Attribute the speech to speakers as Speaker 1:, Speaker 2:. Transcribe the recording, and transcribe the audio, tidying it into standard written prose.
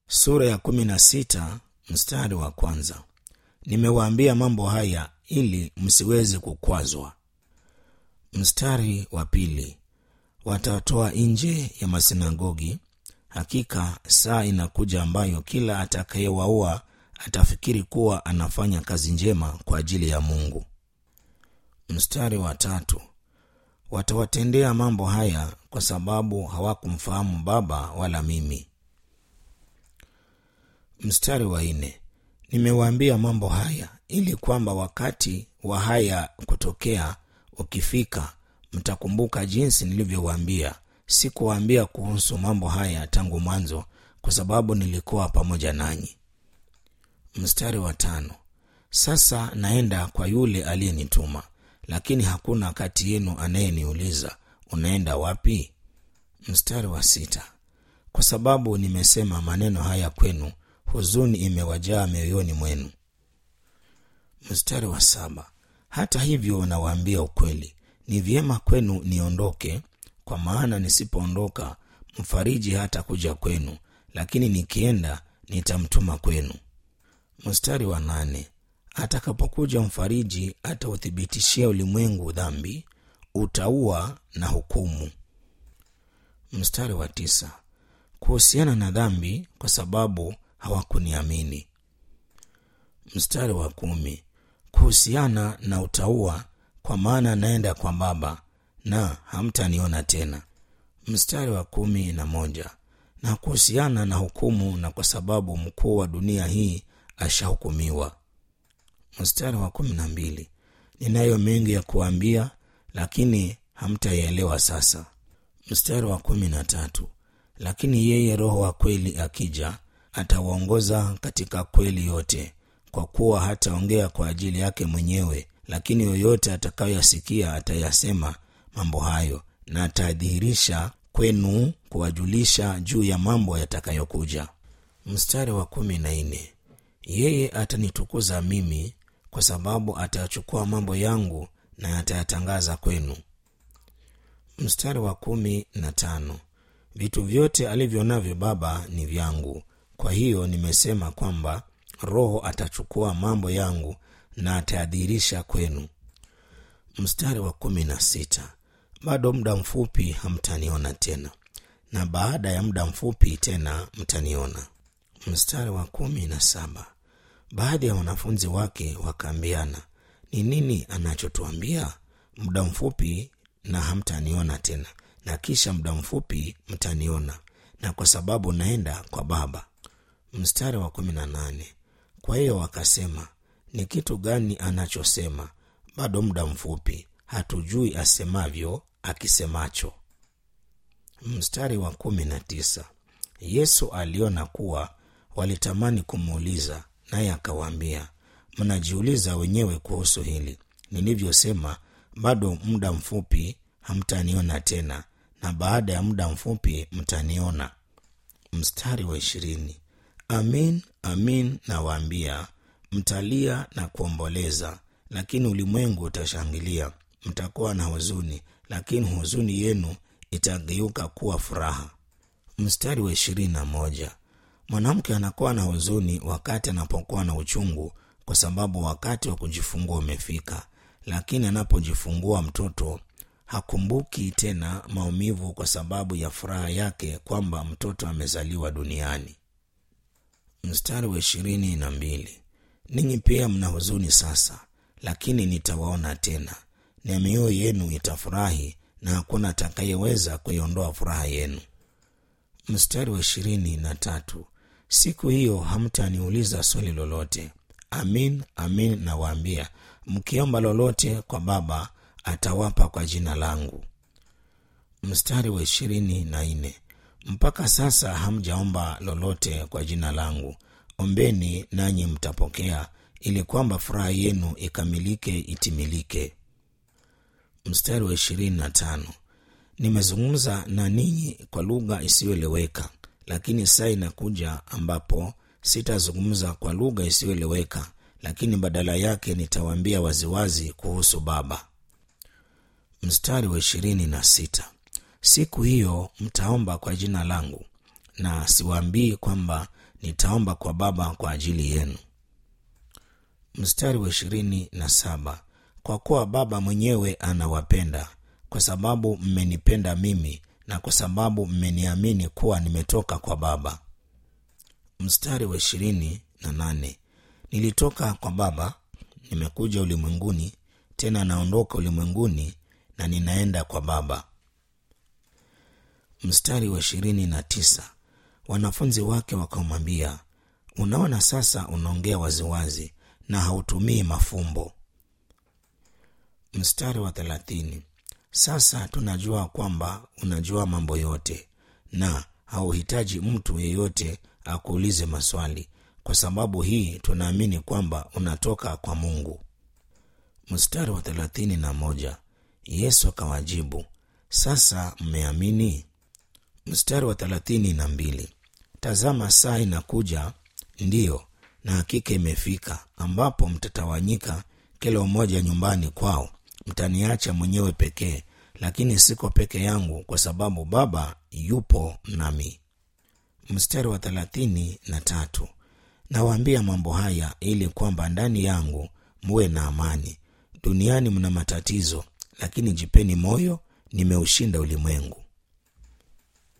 Speaker 1: Sura ya 16 mstari wa kwanza. Nimewaambia mambo haya ili msiweze kukwazwa. Mstari wa pili. Watatoa nje ya masinagogi. Hakika saa inakuja ambayo kila atakayewaua atafikiri kuwa anafanya kazi njema kwa ajili ya Mungu. Mstari wa tatu. Watawatendea mambo haya kwa sababu hawakumfahamu Baba wala mimi. Mstari wa nne. Nimewaambia mambo haya ili kwamba wakati wa haya kutokea ukifika mtakumbuka jinsi nilivyowaambia. Sikuwaambia kuhusu mambo haya tangu mwanzo kwa sababu nilikuwa pamoja nanyi. Mstari wa tano. Sasa naenda kwa yule aliyenituma, lakini hakuna kati yenu anayeniuliza unaenda wapi? Mstari wa sita. Kwa sababu nimesema maneno haya kwenu, huzuni imewajaa mioyoni mwenu. Mstari wa saba. Hata hivyo nawaambia ukweli, ni vyema kwenu niondoke, kwa maana nisipoondoka mfariji hata kuja kwenu, lakini nikienda nitamtuma kwenu. Mstari wa nane. Atakapokuja mfariji atauthibitishia ulimwengu dhambi, utauwa na hukumu. Mstari wa tisa. Kuhusiana na dhambi, kwa sababu hawakuniamini. Mstari wa 10. Kuhusiana na utauwa, kwa maana naenda kwa Baba na hamtaniona tena. Mstari wa 11. Na kuhusiana na hukumu, na kwa sababu mkuu wa dunia hii ashahukumiwa. Mstari wa 12. Ninayo mengi ya kuambia, lakini hamtayaelewa sasa. Mstari wa 13. Lakini yeye Roho wa kweli akija, atawaongoza katika kweli yote, kwa kuwa hataongea kwa ajili yake mwenyewe, lakini yoyote atakayoyasikia atayasema mambo hayo, na atadhihirisha kwenu kuwajulisha juu ya mambo yatakayokuja. Mstari wa 14. Yeye atanitukuza mimi, kwa sababu atachukua mambo yangu na atayatangaza kwenu. Mstari wa 15. Vitu vyote alivyo navyo Baba ni vyangu. Kwa hiyo nimesema kwamba Roho atachukua mambo yangu na atayadhihirisha kwenu. Mstari wa 16. Bado muda mfupi hamtaniona tena, na baada ya muda mfupi tena mtaniona. Mstari wa 17. Baadhi ya wanafunzi wake wakaambiana, ni nini anachotuambia? Muda mfupi na hamtaniona tena, na kisha muda mfupi mtaniona, na kwa sababu naenda kwa Baba. Mstari wa 18. Kwa hiyo wakasema, ni kitu gani anachosema? Bado muda mfupi, hatujui asemavyo akisemacho. Mstari wa 19. Yesu aliona kuwa walitamani kumuuliza, naye akawaambia, mnajiuliza wenyewe kuhusu hili. Nilivyosema, bado muda mfupi hamtaniona tena, na baada ya muda mfupi mtaniona. Mstari wa 20. Amin, amin nawaambia, mtalia na kuomboleza, lakini ulimwengu utashangilia. Mtakuwa na huzuni, lakini huzuni yenu itageuka kuwa furaha. Mstari wa 21. Mwanamke anakuwa na huzuni wakati anapokuwa na uchungu, kwa sababu wakati wa kujifungua umefika, lakini anapojifungua mtoto hakumbuki tena maumivu, kwa sababu ya furaha yake kwamba mtoto amezaliwa duniani. Mstari wa 22. Ninyi pia mna huzuni sasa, lakini nitawaona tena, na mioyo yenu itafurahi, na hakuna atakayeweza kuiondoa furaha yenu. Mstari wa 23. Siku hiyo hamtaniuliza swali lolote. Amin, amin nawaambia, mkiomba lolote kwa Baba atawapa kwa jina langu. Mstari wa 24. Mpaka sasa hamjaomba lolote kwa jina langu. Ombeni nanyi mtapokea, ili kwamba furaha yenu ikamilike, itimilike. Mstari wa 25. Nimezungumza na ninyi kwa lugha isiyoeleweka, lakini saa inakuja ambapo sitazungumza kwa lugha isiyoeleweka, lakini badala yake nitawaambia waziwazi kuhusu Baba. Mstari wa 26. Siku hiyo mtaomba kwa jina langu, na siwaambii kwamba nitaomba kwa Baba kwa ajili yenu. Mstari wa 27, kwa kuwa Baba mwenyewe anawapenda, kwa sababu mmenipenda mimi na kwa sababu mmeniamini kuwa nimetoka kwa Baba. Mstari wa 28, nilitoka kwa Baba, nimekuja ulimwenguni, tena naondoka ulimwenguni na ninaenda kwa Baba. Mstari wa 29, wanafunzi wake wakamwambia, unaona sasa unaongea waziwazi na hautumii mafumbo. Mstari wa 30, sasa tunajua kwamba unajua mambo yote na hauhitaji mtu yeyote akuulize maswali. Kwa sababu hii tunaamini kwamba unatoka kwa Mungu. Mstari wa 31, Yesu akawajibu, sasa mmeamini? Mstari wa 32, tazama saa inakuja, ndiyo na hakika imefika, ambapo mtatawanyika kila mmoja nyumbani kwao. Mtaniacha mwenyewe pekee, lakini siko peke yangu, kwa sababu Baba yupo nami. Mstari wa 33, nawaambia mambo haya ili kwamba ndani yangu muwe na amani. Duniani mna matatizo, lakini jipeni moyo, nimeushinda ulimwengu.